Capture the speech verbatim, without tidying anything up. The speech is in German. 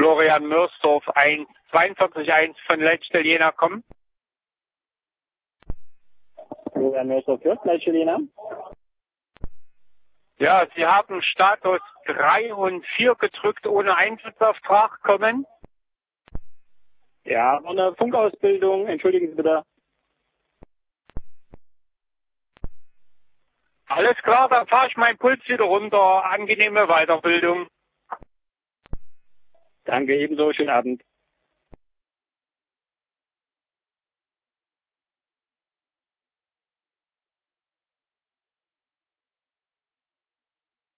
Florian Mörsdorf eins, zweiundvierzig eins von Leitstelle Jena kommen. Florian Mörsdorf führt, Leitstelle Jena. Ja, Sie haben Status drei und vier gedrückt, ohne Einsatzauftrag kommen. Ja, und eine Funkausbildung, entschuldigen Sie bitte. Alles klar, dann fahre ich meinen Puls wieder runter. Angenehme Weiterbildung. Danke, ebenso, schönen Abend.